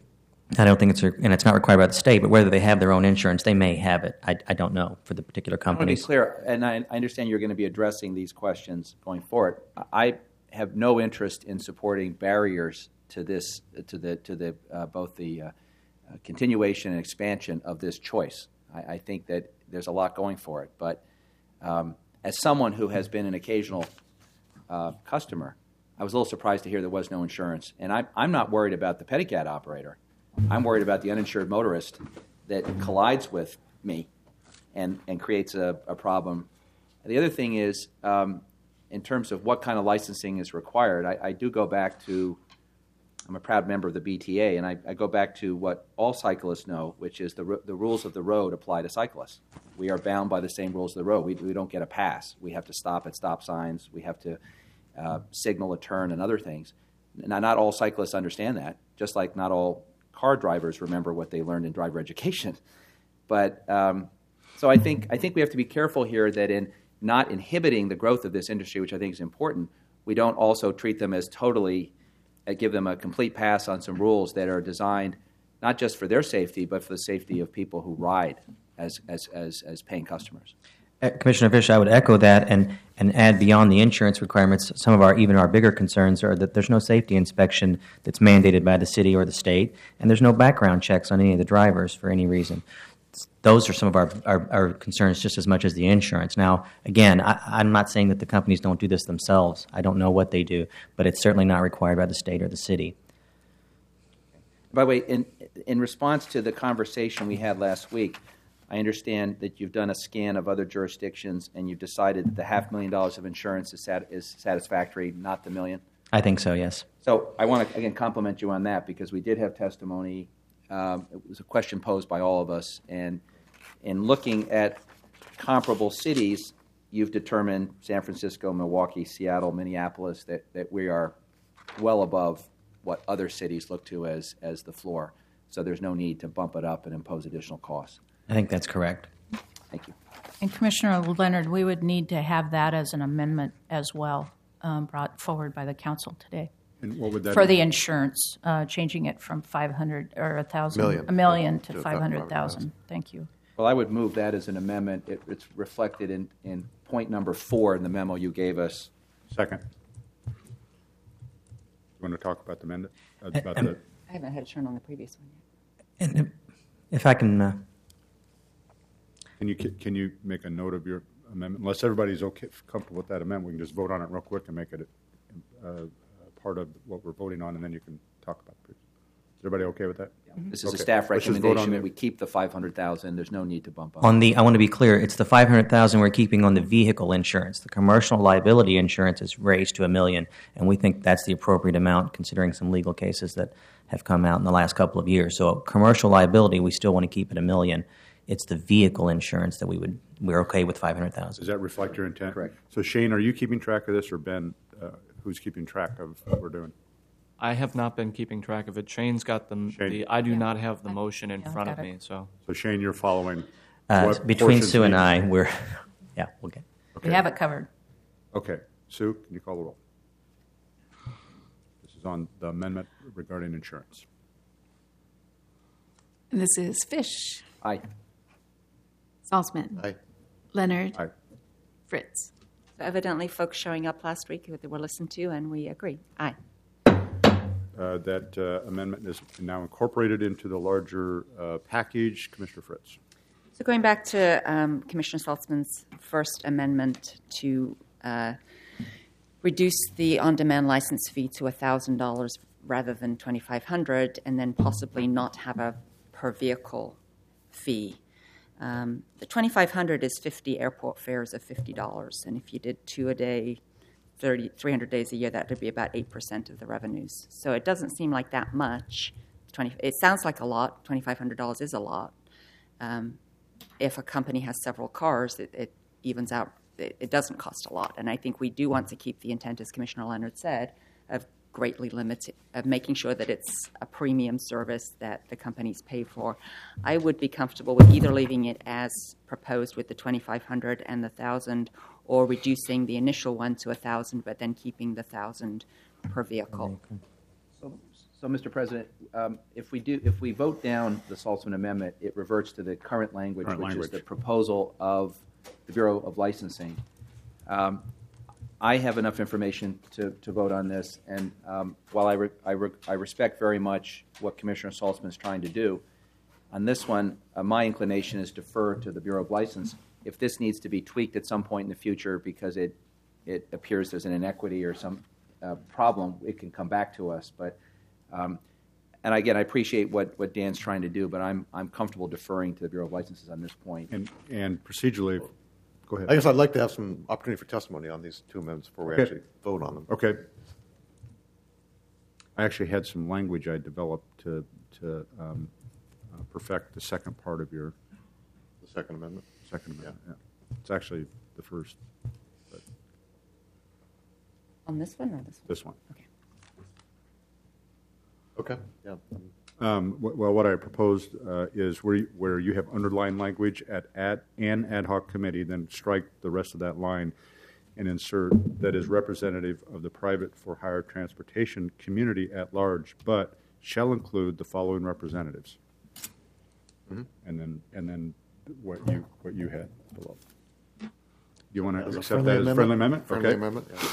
I don't think it's, a, and it's not required by the state, but whether they have their own insurance, they may have it. I, I don't know for the particular I want to be companies. clear, and I, I understand you're going to be addressing these questions going forward. I have no interest in supporting barriers to this, to the, to the uh, both the uh, uh, continuation and expansion of this choice. I, I think that there's a lot going for it, but um, as someone who has been an occasional uh, customer, I was a little surprised to hear there was no insurance, and I, I'm not worried about the pedicab operator. I'm worried about the uninsured motorist that collides with me and, and creates a, a problem. The other thing is, um, in terms of what kind of licensing is required, I, I do go back to, I'm a proud member of the B T A, and I, I go back to what all cyclists know, which is the, the rules of the road apply to cyclists. We are bound by the same rules of the road. We, we don't get a pass. We have to stop at stop signs. We have to uh, signal a turn and other things. Now, not all cyclists understand that, just like not all car drivers remember what they learned in driver education. But um, so I think I think we have to be careful here that in not inhibiting the growth of this industry, which I think is important, we don't also treat them as totally, uh, give them a complete pass on some rules that are designed not just for their safety, but for the safety of people who ride as as as, as paying customers. Uh, Commissioner Fish, I would echo that and, and add beyond the insurance requirements, some of our even our bigger concerns are that there's no safety inspection that's mandated by the city or the state, and there's no background checks on any of the drivers for any reason. Those are some of our, our, our concerns just as much as the insurance. Now, again, I, I'm not saying that the companies don't do this themselves. I don't know what they do, but it's certainly not required by the state or the city. By the way, in in response to the conversation we had last week, I understand that you've done a scan of other jurisdictions and you've decided that the half million dollars of insurance is, sat, is satisfactory, not the million. I think so, yes. So I want to, again, compliment you on that because we did have testimony. Um, it was a question posed by all of us. And in looking at comparable cities, you've determined San Francisco, Milwaukee, Seattle, Minneapolis, that, that we are well above what other cities look to as, as the floor. So there's no need to bump it up and impose additional costs. I think that's correct. Thank you. And Commissioner Leonard, we would need to have that as an amendment as well, um, brought forward by the council today. And what would that For be? the insurance, uh, changing it from five hundred or a thousand, Million. a million to To five hundred thousand. Thank you. Well, I would move that as an amendment. It, it's reflected in, in point number four in the memo you gave us. Second. You want to talk about the amendment? About the, I haven't had a turn on the previous one yet. And if I can... Uh, can you can you make a note of your amendment? Unless everybody's okay, comfortable with that amendment, we can just vote on it real quick and make it a, a, a part of what we're voting on, and then you can talk about it. Is everybody okay with that? This is Okay. a staff Let's just vote recommendation on that the- we keep the five hundred thousand. There's no need to bump up. On the, I want to be clear, it's the five hundred thousand we're keeping on the vehicle insurance. The commercial liability insurance is raised to a million, and we think that's the appropriate amount considering some legal cases that have come out in the last couple of years. So commercial liability, we still want to keep at a million. It's the vehicle insurance that we would, we're okay with five hundred thousand. Does that reflect your intent? Correct. So Shane, are you keeping track of this, or Ben, uh, who's keeping track of what we're doing? I have not been keeping track of it. Shane's got the, Shane. the I do not have the motion in Yeah, front of got it. me, so. So Shane, you're following. Uh, what between portions Sue and need- I, we're, yeah, we'll get. We have it covered. Okay. Sue, can you call the roll? This is on the amendment regarding insurance. This is Fish, Aye. Salzman, Aye. Leonard, Aye. Fritz. So evidently, folks showing up last week that were listened to, and we agree. Aye. Uh, that uh, amendment is now incorporated into the larger uh, package. Commissioner Fritz. So going back to um, Commissioner Saltzman's first amendment to uh, reduce the on-demand license fee to one thousand dollars rather than twenty-five hundred dollars, and then possibly not have a per-vehicle fee. Um, the twenty-five hundred dollars is fifty airport fares of fifty dollars, and if you did two a day, thirty, three hundred days a year, that would be about eight percent of the revenues. So it doesn't seem like that much. twenty, it sounds like a lot. twenty-five hundred dollars is a lot. Um, if a company has several cars, it, it evens out. It, it doesn't cost a lot. And I think we do want to keep the intent, as Commissioner Leonard said, of greatly limited, of making sure that it's a premium service that the companies pay for. I would be comfortable with either leaving it as proposed with the twenty-five hundred and the one thousand, or reducing the initial one to one thousand, but then keeping the one thousand per vehicle. So, So, Mister President, um, if we do, if we vote down the Saltzman amendment, it reverts to the current language, Current which language. is the proposal of the Bureau of Licensing. Um, I have enough information to, to vote on this, and um, while I, re, I, re, I respect very much what Commissioner Saltzman is trying to do, on this one, uh, my inclination is defer to the Bureau of License. If this needs to be tweaked at some point in the future because it it appears there's an inequity or some uh, problem, it can come back to us. But um, and again, I appreciate what, what Dan's trying to do, but I'm I'm comfortable deferring to the Bureau of Licenses on this point. And and procedurally, go ahead. I guess I'd like to have some opportunity for testimony on these two amendments before we Okay. actually vote on them. Okay. I actually had some language I developed to to um, uh, perfect the second part of your The Second Amendment. second amendment. Yeah. It's actually the first, but On this one or this one? this one. Okay. Okay. Yeah. Um, wh- well, what I proposed uh, is where you, where you have underlined language at ad, an ad hoc committee, then strike the rest of that line and insert that is representative of the private for hire transportation community at large, but shall include the following representatives. Mm-hmm. And then and then what you what you had below. You want to As a accept friendly that as a amendment? friendly amendment? Friendly Okay. amendment, yeah.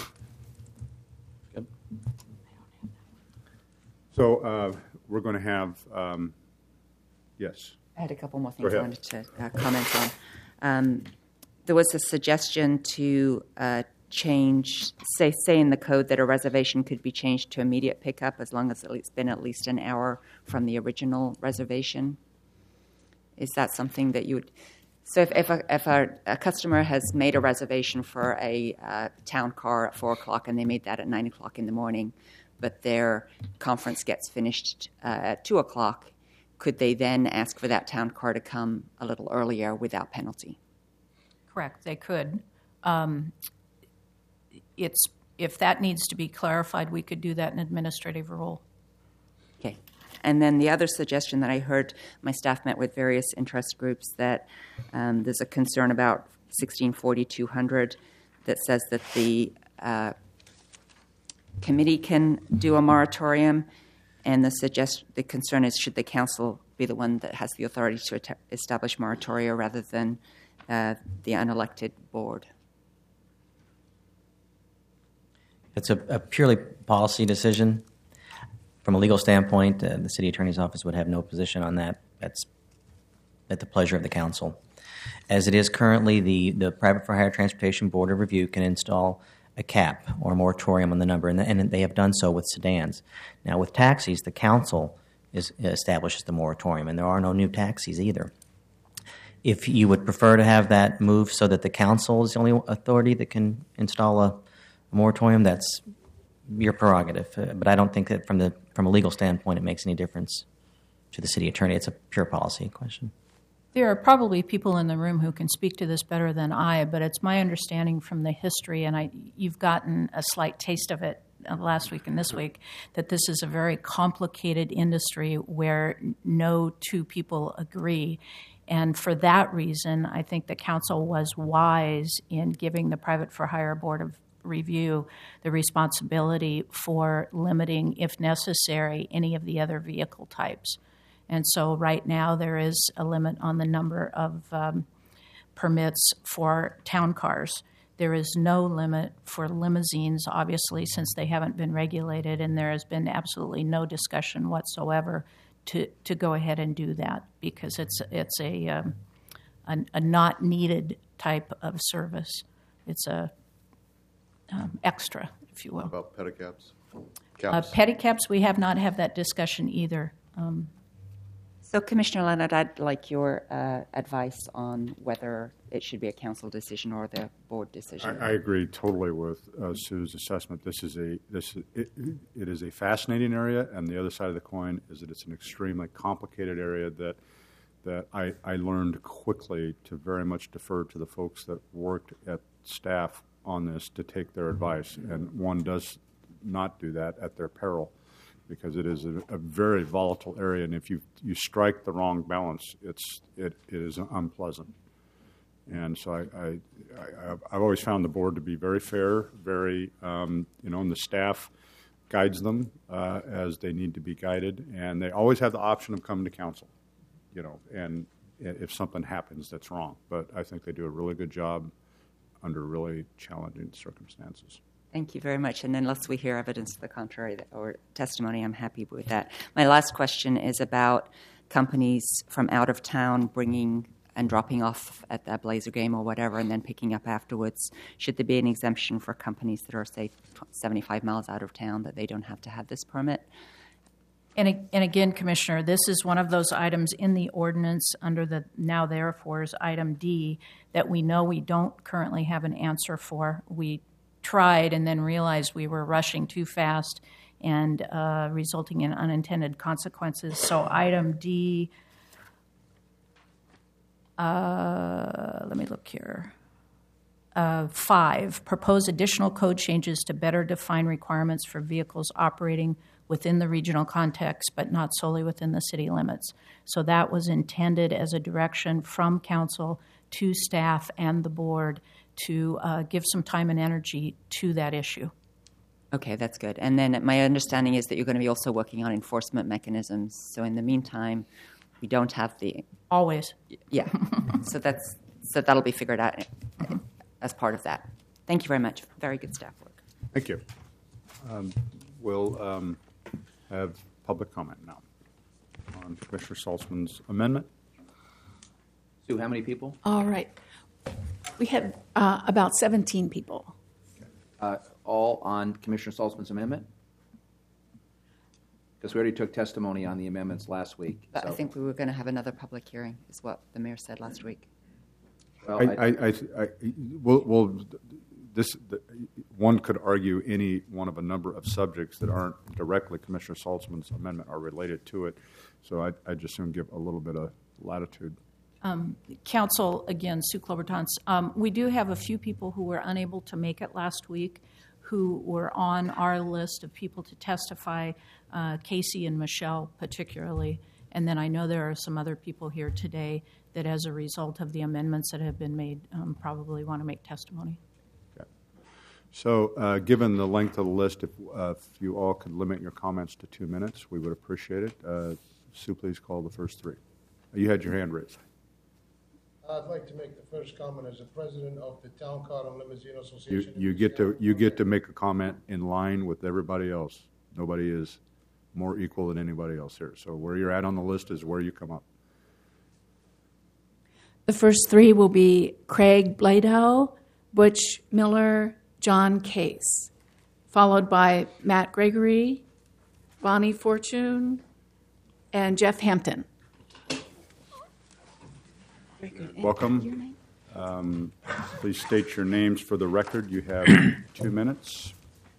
So uh, we're going to have um, yes. I had a couple more Go things I ahead. wanted to uh, comment on. Um, there was a suggestion to uh, change, say, say in the code that a reservation could be changed to immediate pickup as long as it's been at least an hour from the original reservation. Is that something that you would? So if, if, a, if a, a customer has made a reservation for a uh, town car at four o'clock and they made that at nine o'clock in the morning, but their conference gets finished uh, at two o'clock, could they then ask for that town car to come a little earlier without penalty? Correct, they could. Um, it's, if that needs to be clarified, we could do that in administrative rule. Okay. And then the other suggestion that I heard, my staff met with various interest groups, that um, there's a concern about sixteen forty-two hundred that says that the uh, committee can do a moratorium, and the suggest the concern is should the council be the one that has the authority to et- establish moratoria rather than uh, the unelected board. It's a, a purely policy decision. From a legal standpoint, uh, the city attorney's office would have no position on that. That's at the pleasure of the council. As it is currently, the, the Private for Hire Transportation Board of Review can install a cap or a moratorium on the number, and, and they have done so with sedans. Now, with taxis, the council is, establishes the moratorium, and there are no new taxis either. If you would prefer to have that move so that the council is the only authority that can install a, a moratorium, that's your prerogative. Uh, but I don't think that from the from a legal standpoint it makes any difference to the city attorney. It's a pure policy question. There are probably people in the room who can speak to this better than I, but it's my understanding from the history, and I, you've gotten a slight taste of it last week and this week, that this is a very complicated industry where no two people agree. And for that reason, I think the council was wise in giving the Private for Hire Board of Review the responsibility for limiting, if necessary, any of the other vehicle types. And so right now there is a limit on the number of um, permits for town cars. There is no limit for limousines, obviously, since they haven't been regulated, and there has been absolutely no discussion whatsoever to, to go ahead and do that because it's it's a, um, a, a not needed type of service. It's a um, extra, if you will. What about pedicabs? Uh, Caps? pedicabs, we have not had that discussion either. Um, So, Commissioner Leonard, I'd like your uh, advice on whether it should be a council decision or the board decision. I, I agree totally with uh, Sue's assessment. This is a this it, it is a fascinating area, and the other side of the coin is that it's an extremely complicated area that that I, I learned quickly to very much defer to the folks that worked at staff on this to take their advice, and one does not do that at their peril, because it is a, a very volatile area, and if you you strike the wrong balance, it's it, it is unpleasant. And so I, I, I I've always found the board to be very fair, very um, you know, and the staff guides them uh, as they need to be guided, and they always have the option of coming to council, you know, and if something happens that's wrong. But I think they do a really good job under really challenging circumstances. Thank you very much. And unless we hear evidence to the contrary or testimony, I'm happy with that. My last question is about companies from out of town bringing and dropping off at the Blazer game or whatever and then picking up afterwards. Should there be an exemption for companies that are, say, seventy-five miles out of town, that they don't have to have this permit? And, and again, Commissioner, this is one of those items in the ordinance under the now therefore is item D that we know we don't currently have an answer for. We tried and then realized we were rushing too fast and uh, resulting in unintended consequences. So item D, uh, let me look here. Uh, five, propose additional code changes to better define requirements for vehicles operating within the regional context, but not solely within the city limits. So that was intended as a direction from council to staff and the board to uh, give some time and energy to that issue. Okay, that's good. And then my understanding is that you're going to be also working on enforcement mechanisms. So in the meantime, we don't have the... Always. Yeah. so that's so that'll be figured out as part of that. Thank you very much. Very good staff work. Thank you. Um, we'll um, have public comment now on Commissioner Saltzman's amendment. Sue, how many people? All right. We have uh, about seventeen people. Uh, all on Commissioner Saltzman's amendment? Because we already took testimony on the amendments last week. But so. I think we were going to have another public hearing, is what the mayor said last week. Well, I, I, I, I, we'll, we'll, this, the, one could argue any one of a number of subjects that aren't directly Commissioner Saltzman's amendment are related to it. So I, I just soon give a little bit of latitude. Um, Council, again, Sue Klobertans, um, we do have a few people who were unable to make it last week who were on our list of people to testify, uh, Casey and Michelle particularly. And then I know there are some other people here today that as a result of the amendments that have been made um, probably want to make testimony. Okay. So uh, given the length of the list, if, uh, if you all could limit your comments to two minutes, we would appreciate it. Uh, Sue, please call the first three. You had your hand raised. I'd like to make the first comment as the president of the Town Car and Limousine Association. You, you get to you get to make a comment in line with everybody else. Nobody is more equal than anybody else here. So where you're at on the list is where you come up. The first three will be Craig Bladow, Butch Miller, John Case, followed by Matt Gregory, Bonnie Fortune, and Jeff Hampton. Very good. Welcome. Um, please state your names for the record. You have two minutes.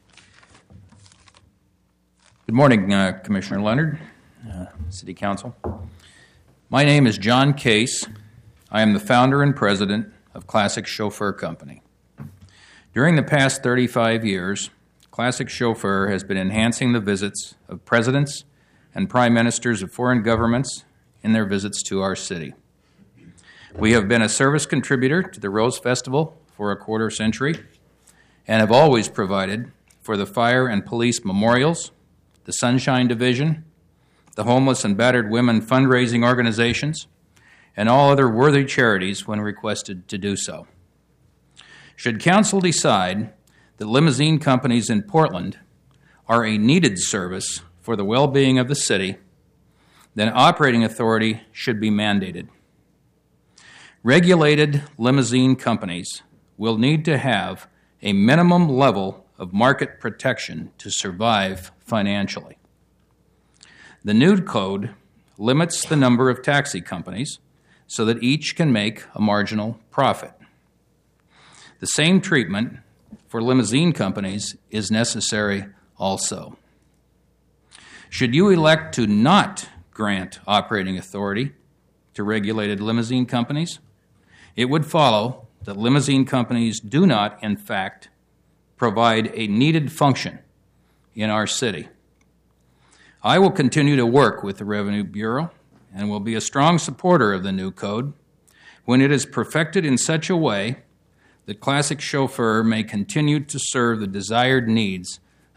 Good morning, uh, Commissioner Leonard, uh, City Council. My name is John Case. I am the founder and president of Classic Chauffeur Company. During the past thirty-five years, Classic Chauffeur has been enhancing the visits of presidents and prime ministers of foreign governments in their visits to our city. We have been a service contributor to the Rose Festival for a quarter century and have always provided for the fire and police memorials, the Sunshine Division, the homeless and battered women fundraising organizations, and all other worthy charities when requested to do so. Should Council decide that limousine companies in Portland are a needed service for the well-being of the city, then operating authority should be mandated. Regulated limousine companies will need to have a minimum level of market protection to survive financially. The new code limits the number of taxi companies so that each can make a marginal profit. The same treatment for limousine companies is necessary also. Should you elect to not grant operating authority to regulated limousine companies, it would follow that limousine companies do not, in fact, provide a needed function in our city. I will continue to work with the Revenue Bureau and will be a strong supporter of the new code when it is perfected in such a way that Classic Chauffeur may continue to serve the desired needs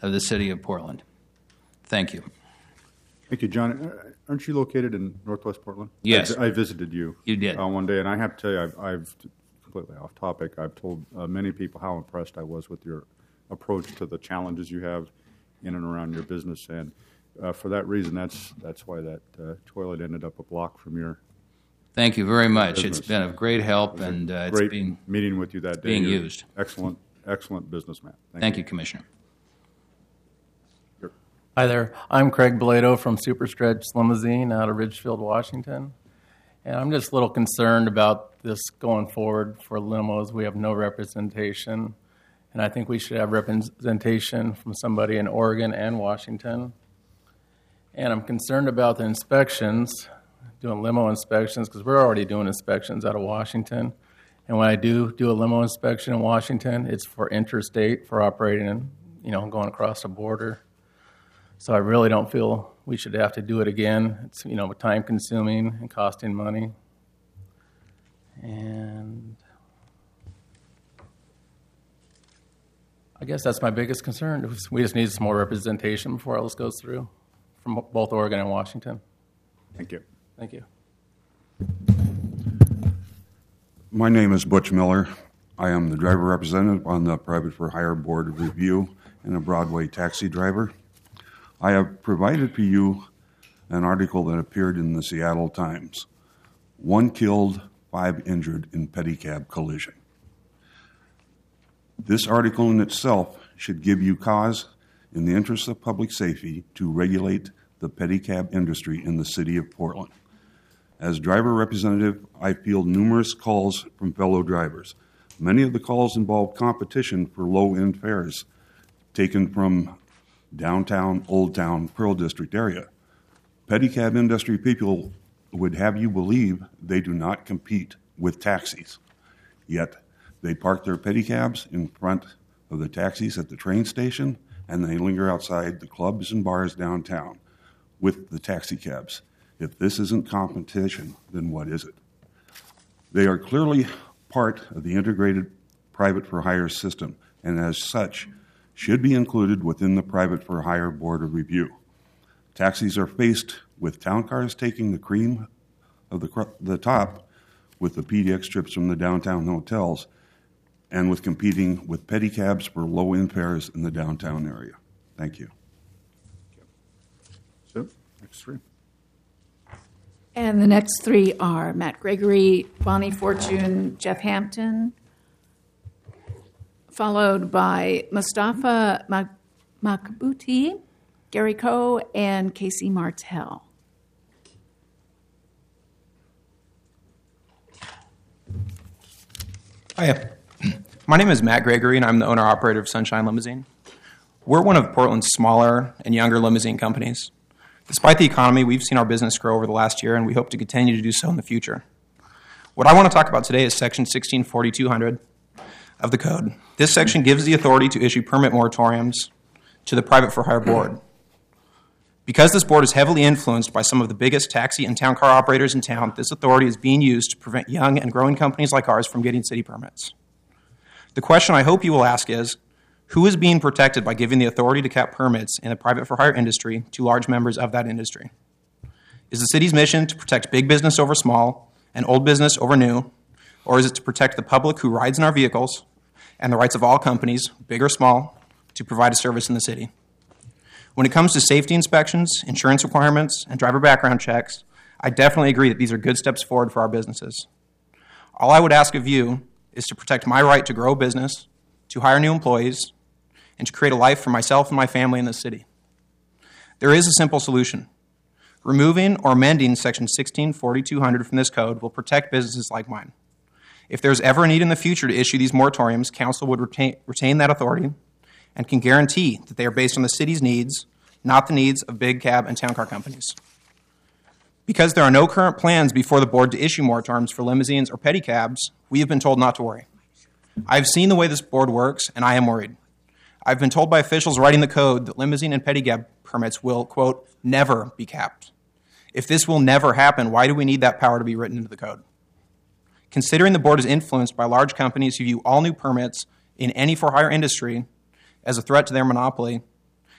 of the City of Portland. Thank you. Thank you, John. Uh, Aren't you located in Northwest Portland? Yes. I, I visited you. You did. Uh, one day, and I have to tell you, I've, I've completely off topic, I've told uh, many people how impressed I was with your approach to the challenges you have in and around your business. And uh, for that reason, that's that's why that uh, toilet ended up a block from your Thank you very much. business. It's been of great help, It was a and uh, great it's been meeting with you that day. being You're used. Excellent, excellent businessman. Thank, Thank you, Commissioner. Hi there. I'm Craig Blado from Superstretch Limousine out of Ridgefield, Washington. And I'm just a little concerned about this going forward for limos. We have no representation. And I think we should have representation from somebody in Oregon and Washington. And I'm concerned about the inspections, doing limo inspections, because we're already doing inspections out of Washington. And when I do do a limo inspection in Washington, it's for interstate, for operating, you know, going across the border. So I really don't feel we should have to do it again. It's, you know, time consuming and costing money. And I guess that's my biggest concern. We just need some more representation before all this goes through from both Oregon and Washington. Thank you. Thank you. My name is Butch Miller. I am the driver representative on the Private for Hire Board of Review and a Broadway taxi driver. I have provided for you an article that appeared in the Seattle Times. One killed, five injured in pedicab collision. This article in itself should give you cause, in the interest of public safety, to regulate the pedicab industry in the city of Portland. As driver representative, I field numerous calls from fellow drivers. Many of the calls involve competition for low-end fares taken from downtown, Old Town, Pearl District area. Pedicab industry people would have you believe they do not compete with taxis. Yet they park their pedicabs in front of the taxis at the train station, and they linger outside the clubs and bars downtown with the taxi cabs. If this isn't competition, then what is it? They are clearly part of the integrated private for hire system, and as such, should be included within the Private for Hire Board of Review. Taxis are faced with town cars taking the cream of the, cr- the top with the P D X trips from the downtown hotels, and with competing with pedicabs for low-end fares in the downtown area. Thank you. So, next three. And the next three are Matt Gregory, Bonnie Fortune, Jeff Hampton, followed by Mustafa Mak- Makbuti, Gary Coe, and Casey Martell. Hi, my name is Matt Gregory, and I'm the owner-operator of Sunshine Limousine. We're one of Portland's smaller and younger limousine companies. Despite the economy, we've seen our business grow over the last year, and we hope to continue to do so in the future. What I want to talk about today is Section sixteen forty-two hundred of the Code. This section gives the authority to issue permit moratoriums to the Private for Hire Board. Because this board is heavily influenced by some of the biggest taxi and town car operators in town, this authority is being used to prevent young and growing companies like ours from getting city permits. The question I hope you will ask is, who is being protected by giving the authority to cap permits in the private for hire industry to large members of that industry? Is the city's mission to protect big business over small and old business over new, or is it to protect the public who rides in our vehicles and the rights of all companies, big or small, to provide a service in the city? When it comes to safety inspections, insurance requirements, and driver background checks, I definitely agree that these are good steps forward for our businesses. All I would ask of you is to protect my right to grow a business, to hire new employees, and to create a life for myself and my family in the city. There is a simple solution. Removing or amending Section sixteen forty-two hundred from this code will protect businesses like mine. If there's ever a need in the future to issue these moratoriums, council would retain, retain that authority and can guarantee that they are based on the city's needs, not the needs of big cab and town car companies. Because there are no current plans before the board to issue moratoriums for limousines or pedicabs, we have been told not to worry. I've seen the way this board works, and I am worried. I've been told by officials writing the code that limousine and pedicab permits will, quote, never be capped. If this will never happen, why do we need that power to be written into the code? Considering the board is influenced by large companies who view all new permits in any for-hire industry as a threat to their monopoly,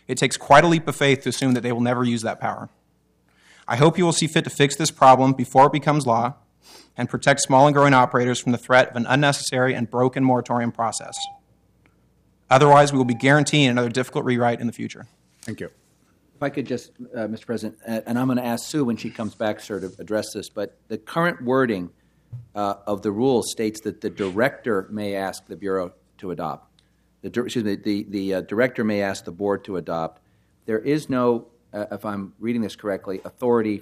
It takes quite a leap of faith to assume that they will never use that power. I hope you will see fit to fix this problem before it becomes law and protect small and growing operators from the threat of an unnecessary and broken moratorium process. Otherwise, we will be guaranteeing another difficult rewrite in the future. Thank you. If I could just, uh, Mister President, uh, and I'm going to ask Sue when she comes back, sir, to address this, but the current wording uh, of the rule states that the director may ask the Bureau to adopt. The, excuse me, the, the uh, director may ask the board to adopt. There is no, uh, if I'm reading this correctly, authority